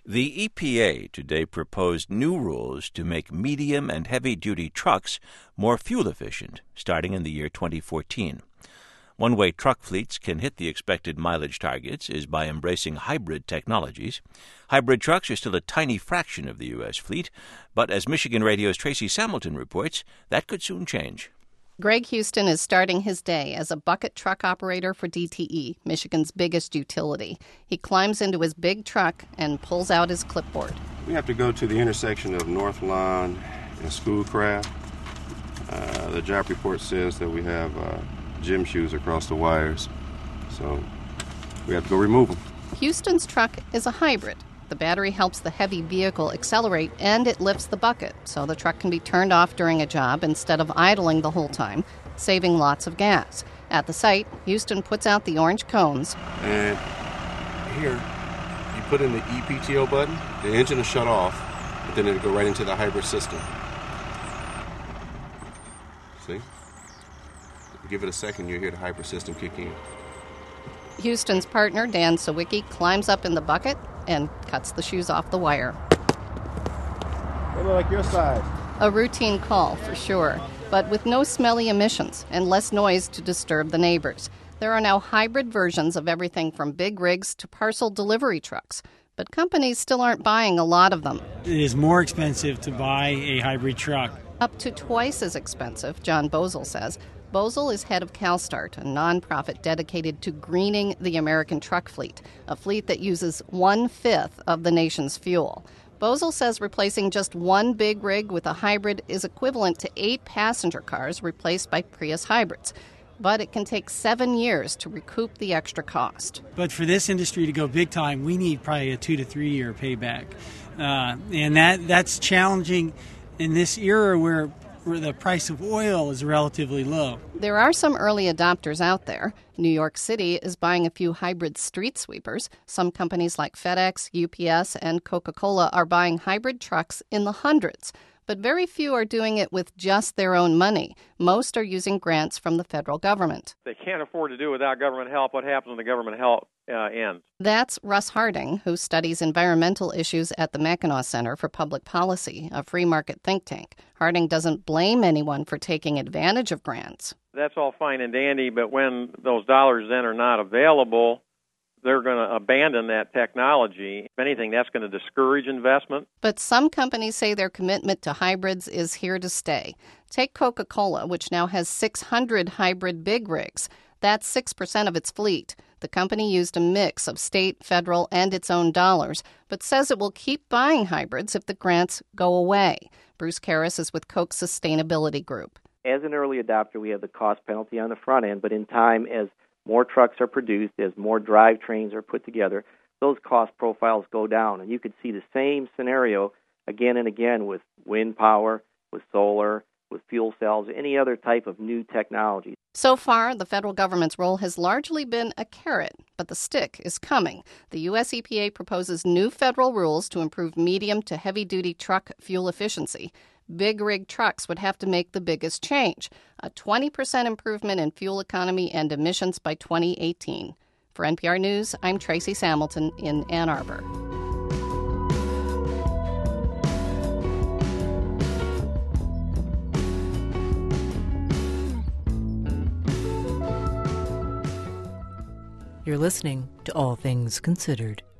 The EPA today proposed new rules to make medium and heavy-duty trucks more fuel efficient, starting in the year 2014. One way truck fleets can hit the expected mileage targets is by embracing hybrid technologies. Hybrid trucks are still a tiny fraction of the U.S. fleet, but as Michigan Radio's Tracy Samilton reports, that could soon change. Greg Houston is starting his day as a bucket truck operator for DTE, Michigan's biggest utility. He climbs into his big truck and pulls out his clipboard. We have to go to the intersection of North Lawn and Schoolcraft. The job report says that we have gym shoes across the wires, so we have to go remove them. Houston's truck is a hybrid. The battery helps the heavy vehicle accelerate, and it lifts the bucket, so the truck can be turned off during a job instead of idling the whole time, saving lots of gas. At the site, Houston puts out the orange cones. And here, you put in the EPTO button, the engine will shut off, but then it'll go right into the hybrid system. See? Give it a second, you'll hear the hybrid system kick in. Houston's partner, Dan Sawicki, climbs up in the bucket and cuts the shoes off the wire. They look like your size. A routine call, for sure, but with no smelly emissions and less noise to disturb the neighbors. There are now hybrid versions of everything from big rigs to parcel delivery trucks, but companies still aren't buying a lot of them. It is more expensive to buy a hybrid truck. Up to twice as expensive, John Boesel says. Boesel is head of CalStart, a nonprofit dedicated to greening the American truck fleet, a fleet that uses 1/5 of the nation's fuel. Boesel says replacing just one big rig with a hybrid is equivalent to 8 passenger cars replaced by Prius hybrids. But it can take 7 years to recoup the extra cost. But for this industry to go big time, we need probably a 2 to 3 year payback. And that's challenging in this era where the price of oil is relatively low. There are some early adopters out there. New York City is buying a few hybrid street sweepers. Some companies like FedEx, UPS, and Coca-Cola are buying hybrid trucks in the hundreds. But very few are doing it with just their own money. Most are using grants from the federal government. They can't afford to do it without government help. What happens when the government help ends? That's Russ Harding, who studies environmental issues at the Mackinac Center for Public Policy, a free market think tank. Harding doesn't blame anyone for taking advantage of grants. That's all fine and dandy, but when those dollars then are not available, they're going to abandon that technology. If anything, that's going to discourage investment. But some companies say their commitment to hybrids is here to stay. Take Coca-Cola, which now has 600 hybrid big rigs. That's 6% of its fleet. The company used a mix of state, federal, and its own dollars, but says it will keep buying hybrids if the grants go away. Bruce Karras is with Coke's Sustainability Group. As an early adopter, we have the cost penalty on the front end, but in time, as more trucks are produced, as more drivetrains are put together, those cost profiles go down. And you could see the same scenario again and again with wind power, with solar, with fuel cells, any other type of new technology. So far, the federal government's role has largely been a carrot, but the stick is coming. The U.S. EPA proposes new federal rules to improve medium to heavy-duty truck fuel efficiency. Big rig trucks would have to make the biggest change, a 20% improvement in fuel economy and emissions by 2018. For NPR News, I'm Tracy Samilton in Ann Arbor. You're listening to All Things Considered.